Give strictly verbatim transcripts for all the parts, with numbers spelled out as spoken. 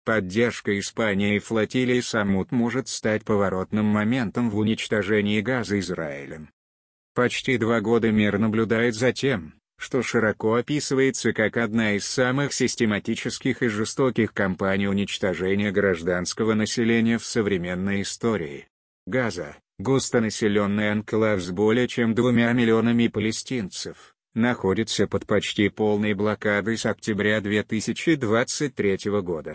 Поддержка Испании флотилии Самут может стать поворотным моментом в уничтожении Газа Израилем. Почти два года мир наблюдает за тем, что широко описывается как одна из самых систематических и жестоких кампаний уничтожения гражданского населения в современной истории. Газа, густонаселенный анклав с более чем двумя миллионами палестинцев, находится под почти полной блокадой с октября две тысячи двадцать третьего года.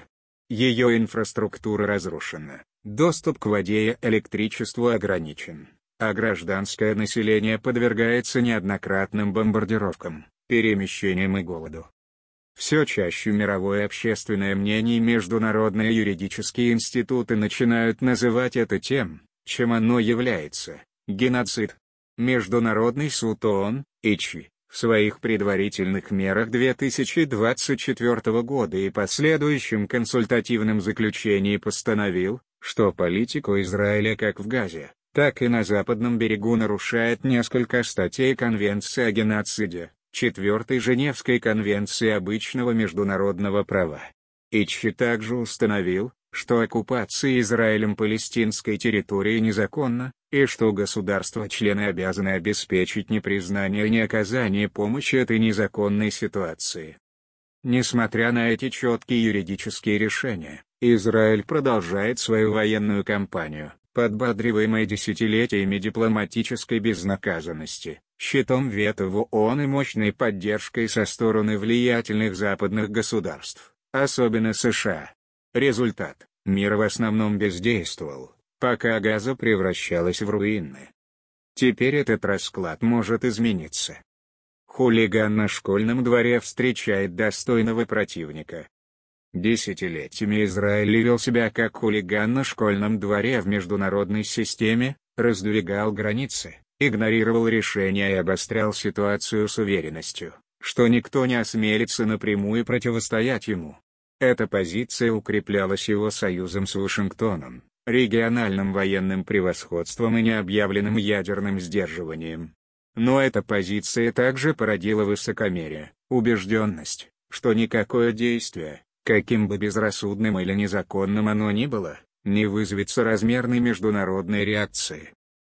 Ее инфраструктура разрушена, доступ к воде и электричеству ограничен, а гражданское население подвергается неоднократным бомбардировкам, перемещениям и голоду. Все чаще мировое общественное мнение и международные юридические институты начинают называть это тем, чем оно является – геноцид. Международный суд ООН, ИЧИ, в своих предварительных мерах две тысячи двадцать четвёртого года и последующем консультативном заключении постановил, что политику Израиля как в Газе, так и на Западном берегу нарушает несколько статей Конвенции о геноциде, Четвертой Женевской конвенции обычного международного права. ИЧИ также установил, что оккупация Израилем палестинской территории незаконна, и что государства-члены обязаны обеспечить непризнание и неоказание помощи этой незаконной ситуации. Несмотря на эти четкие юридические решения, Израиль продолжает свою военную кампанию, подбадриваемой десятилетиями дипломатической безнаказанности, щитом вето в ООН и мощной поддержкой со стороны влиятельных западных государств, особенно США. Результат: мир в основном бездействовал, пока Газа превращалась в руины. Теперь этот расклад может измениться. Хулиган на школьном дворе встречает достойного противника. Десятилетиями Израиль вел себя как хулиган на школьном дворе в международной системе, раздвигал границы, игнорировал решения и обострял ситуацию с уверенностью, что никто не осмелится напрямую противостоять ему. Эта позиция укреплялась его союзом с Вашингтоном, региональным военным превосходством и необъявленным ядерным сдерживанием. Но эта позиция также породила высокомерие, убежденность, что никакое действие, каким бы безрассудным или незаконным оно ни было, не вызовет соразмерной международной реакции.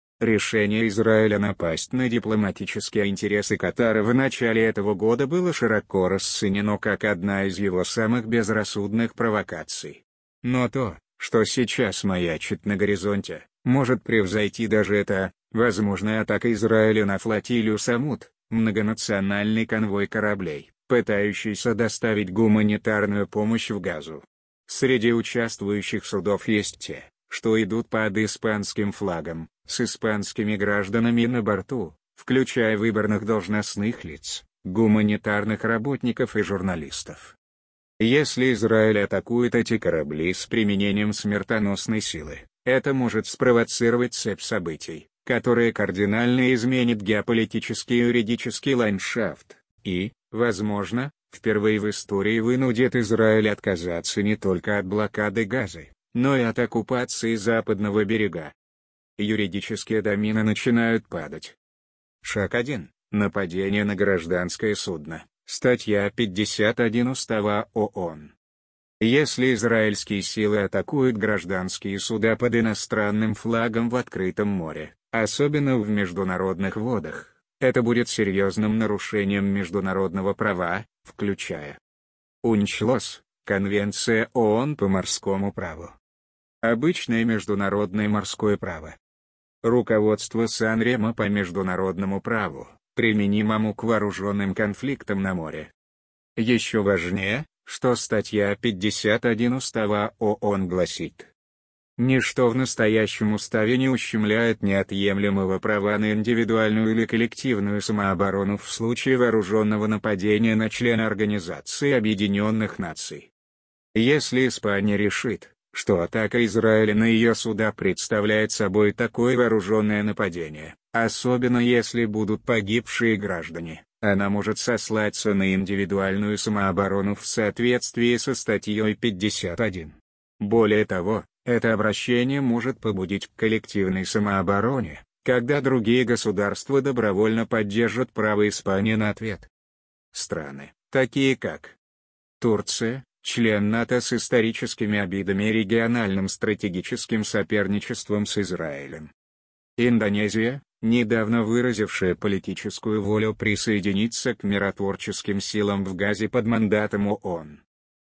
Решение Израиля напасть на дипломатические интересы Катара в начале этого года было широко расценено как одна из его самых безрассудных провокаций. Но то, что сейчас маячит на горизонте, может превзойти даже это. Возможная атака Израиля на флотилию Самут, многонациональный конвой кораблей, пытающийся доставить гуманитарную помощь в Газу. Среди участвующих судов есть те, что идут под испанским флагом, с испанскими гражданами на борту, включая выборных должностных лиц, гуманитарных работников и журналистов. Если Израиль атакует эти корабли с применением смертоносной силы, это может спровоцировать цепь событий, которая кардинально изменит геополитический и юридический ландшафт, и, возможно, впервые в истории вынудит Израиль отказаться не только от блокады Газы, но и от оккупации Западного берега. Юридические домины начинают падать. Шаг один. Нападение на гражданское судно. Статья пятьдесят один Устава ООН. Если израильские силы атакуют гражданские суда под иностранным флагом в открытом море, особенно в международных водах, это будет серьезным нарушением международного права, включая УНЧЛОС, Конвенция ООН по морскому праву, обычное международное морское право, руководство Сан-Ремо по международному праву, применимому к вооруженным конфликтам на море. Еще важнее, что статья пятьдесят один Устава ООН гласит: ничто в настоящем уставе не ущемляет неотъемлемого права на индивидуальную или коллективную самооборону в случае вооруженного нападения на члена Организации Объединенных Наций. Если Испания решит, что атака Израиля на ее суда представляет собой такое вооруженное нападение, особенно если будут погибшие граждане, она может сослаться на индивидуальную самооборону в соответствии со статьей пятьдесят один. Более того, это обращение может побудить к коллективной самообороне, когда другие государства добровольно поддержат право Испании на ответ. Страны, такие как Турция, член НАТО с историческими обидами и региональным стратегическим соперничеством с Израилем. Индонезия, недавно выразившая политическую волю присоединиться к миротворческим силам в Газе под мандатом ООН.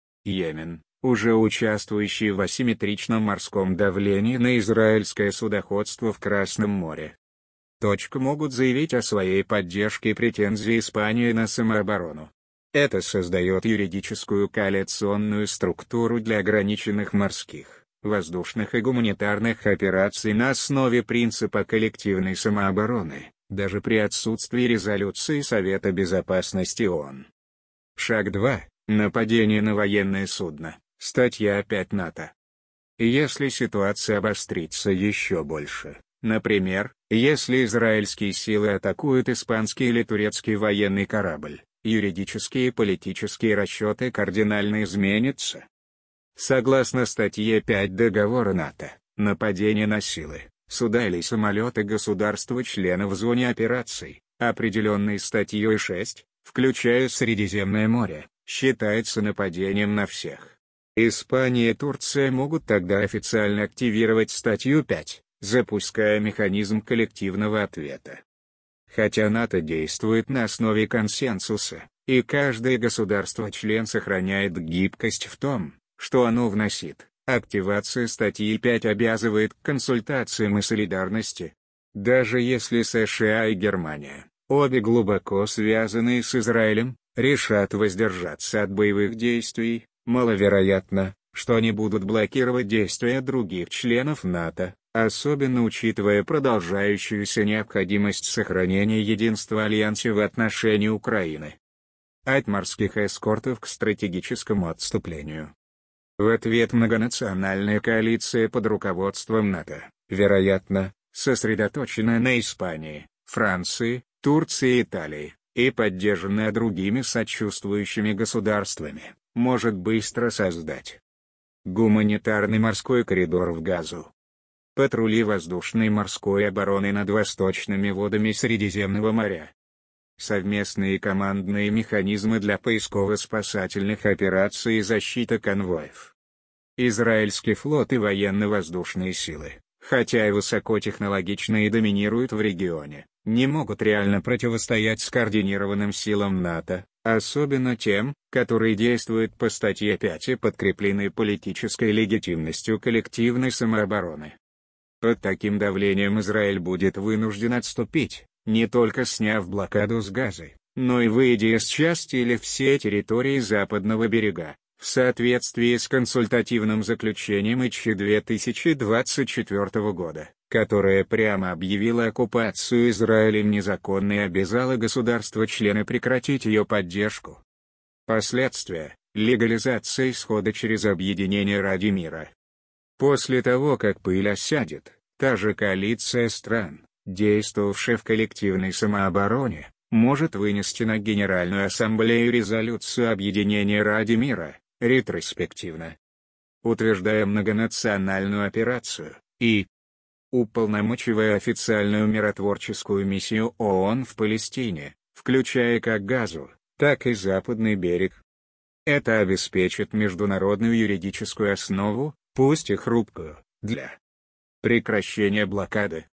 Йемен, уже участвующий в асимметричном морском давлении на израильское судоходство в Красном море. Точка могут заявить о своей поддержке и претензии Испании на самооборону. Это создает юридическую коалиционную структуру для ограниченных морских, воздушных и гуманитарных операций на основе принципа коллективной самообороны, даже при отсутствии резолюции Совета Безопасности ООН. Шаг два. Нападение на военное судно. Статья пять НАТО. Если ситуация обострится еще больше, например, если израильские силы атакуют испанский или турецкий военный корабль, юридические и политические расчеты кардинально изменятся. Согласно статье пять Договора НАТО, нападение на силы, суда или самолеты государства-члена в зоне операций, определенной статьей шесть, включая Средиземное море, считается нападением на всех. Испания и Турция могут тогда официально активировать статью пять, запуская механизм коллективного ответа. Хотя НАТО действует на основе консенсуса, и каждое государство-член сохраняет гибкость в том, что оно вносит, активация статьи пять обязывает к консультациям и солидарности. Даже если США и Германия, обе глубоко связанные с Израилем, решат воздержаться от боевых действий, маловероятно, что они будут блокировать действия других членов НАТО, особенно учитывая продолжающуюся необходимость сохранения единства в Альянсе в отношении Украины. От морских эскортов к стратегическому отступлению. В ответ многонациональная коалиция под руководством НАТО, вероятно, сосредоточенная на Испании, Франции, Турции и Италии, и поддержанная другими сочувствующими государствами, может быстро создать гуманитарный морской коридор в Газу. Патрули воздушной и морской обороны над восточными водами Средиземного моря. Совместные командные механизмы для поисково-спасательных операций и защиты конвоев. Израильский флот и военно-воздушные силы, хотя и высокотехнологичны и доминируют в регионе, не могут реально противостоять скоординированным силам НАТО, особенно тем, которые действуют по статье пять и подкреплены политической легитимностью коллективной самообороны. Под таким давлением Израиль будет вынужден отступить, не только сняв блокаду с Газы, но и выйдя из части или всей территории западного берега, в соответствии с консультативным заключением ИЧ две тысячи двадцать четвёртого года, которое прямо объявило оккупацию Израилем незаконной и обязало государства-члены прекратить ее поддержку. Последствия – легализация исхода через объединение ради мира. После того, как пыль осядет, та же коалиция стран, действовавшая в коллективной самообороне, может вынести на Генеральную Ассамблею резолюцию объединения ради мира, ретроспективно, утверждая многонациональную операцию, и уполномочивая официальную миротворческую миссию ООН в Палестине, включая как Газу, так и Западный берег. Это обеспечит международную юридическую основу, пусть и хрупкую, для прекращения блокады,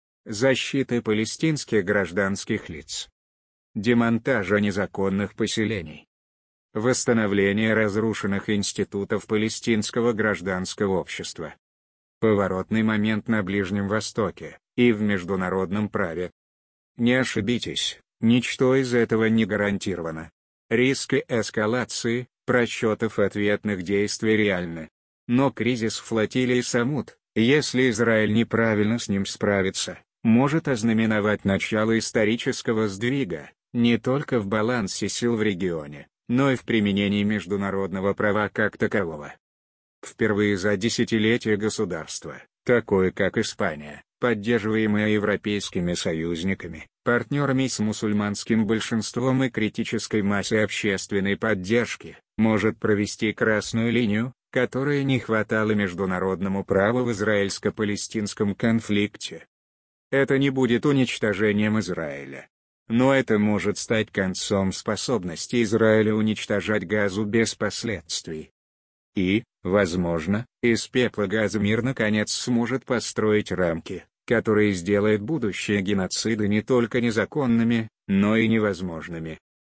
защиты палестинских гражданских лиц, демонтажа незаконных поселений, восстановления разрушенных институтов палестинского гражданского общества. Поворотный момент на Ближнем Востоке и в международном праве. Не ошибитесь, ничто из этого не гарантировано. Риски эскалации, просчетов ответных действий реальны. Но кризис флотилии Самут, если Израиль неправильно с ним справится, может ознаменовать начало исторического сдвига, не только в балансе сил в регионе, но и в применении международного права как такового. Впервые за десятилетия государства, такое как Испания, поддерживаемое европейскими союзниками, партнерами с мусульманским большинством и критической массой общественной поддержки, может провести красную линию, которой не хватало международному праву в израильско-палестинском конфликте. Это не будет уничтожением Израиля. Но это может стать концом способности Израиля уничтожать Газу без последствий. И, возможно, из пепла газа мир наконец сможет построить рамки, которые сделают будущие геноциды не только незаконными, но и невозможными.